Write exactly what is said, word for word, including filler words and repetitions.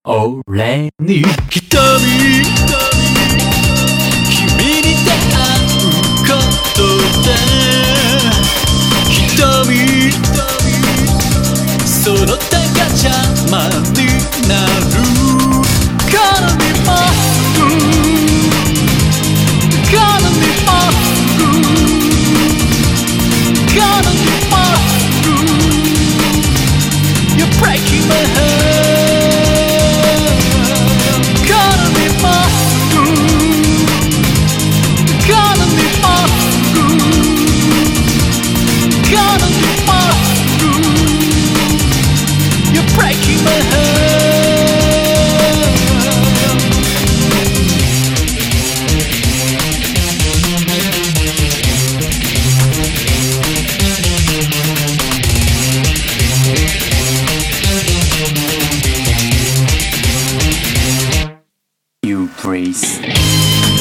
俺に瞳君に出会うことで瞳その手が邪魔になるGonna be more Gonna be more Gonna be more You're breaking my heart.Gonna be more Gonna be more Gonna be more You're breaking my heart You breathe